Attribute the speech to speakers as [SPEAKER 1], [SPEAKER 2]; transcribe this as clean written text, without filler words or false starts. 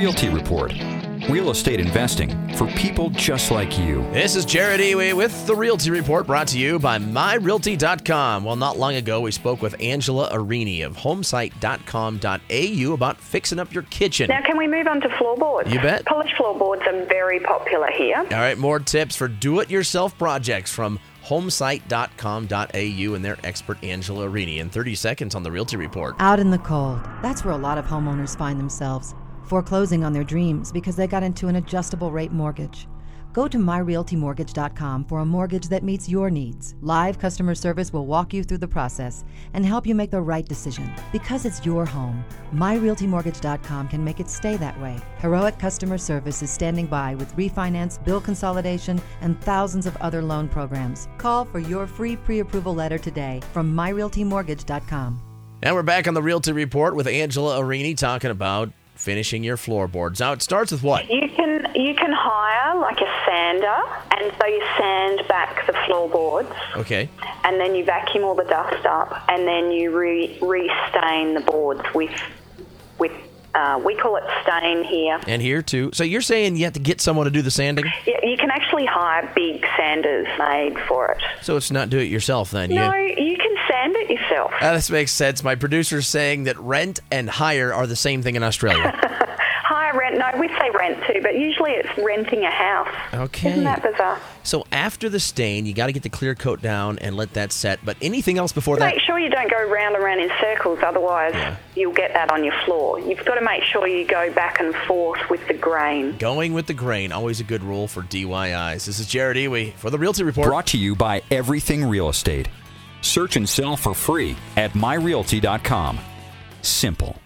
[SPEAKER 1] Realty Report. Real estate investing for people just like you.
[SPEAKER 2] This is Jared Ewey with the Realty Report, brought to you by MyRealty.com. Well, not long ago, we spoke with Angela Arini of Homesite.com.au about fixing up your kitchen.
[SPEAKER 3] Now, can we move on to floorboards?
[SPEAKER 2] You bet.
[SPEAKER 3] Polished floorboards are very popular here.
[SPEAKER 2] All right, more tips for do-it-yourself projects from Homesite.com.au and their expert Angela Arini in 30 seconds on the Realty Report.
[SPEAKER 4] Out in the cold. That's where a lot of homeowners find themselves, foreclosing on their dreams because they got into an adjustable rate mortgage. Go to myrealtymortgage.com for a mortgage that meets your needs. Live customer service will walk you through the process and help you make the right decision. Because it's your home, myrealtymortgage.com can make it stay that way. Heroic customer service is standing by with refinance, bill consolidation, and thousands of other loan programs. Call for your free pre-approval letter today from myrealtymortgage.com.
[SPEAKER 2] And we're back on the Realty Report with Angela Arini talking about finishing your floorboards. Now, it starts with what?
[SPEAKER 3] You can hire like a sander, and so you sand back the floorboards.
[SPEAKER 2] Okay.
[SPEAKER 3] And then you vacuum all the dust up, and then you re-stain the boards with we call it stain here.
[SPEAKER 2] And here too. So you're saying you have to get someone to do the sanding?
[SPEAKER 3] Yeah, you can actually hire big sanders made for it.
[SPEAKER 2] So it's not do it yourself then?
[SPEAKER 3] No, you can sand it yourself.
[SPEAKER 2] This makes sense. My producer's saying that rent and hire are the same thing in Australia.
[SPEAKER 3] Hire, rent, no, we say rent too, but usually it's renting a house.
[SPEAKER 2] Okay.
[SPEAKER 3] Isn't that bizarre?
[SPEAKER 2] So after the stain, you got to get the clear coat down and let that set. But anything else before that?
[SPEAKER 3] Make sure you don't go round and round in circles, otherwise you'll get that on your floor. You've got to make sure you go back and forth with the grain.
[SPEAKER 2] Going with the grain, always a good rule for DIYs. This is Jared Ewey for the Realty Report.
[SPEAKER 1] Brought to you by Everything Real Estate. Search and sell for free at myrealty.com. Simple.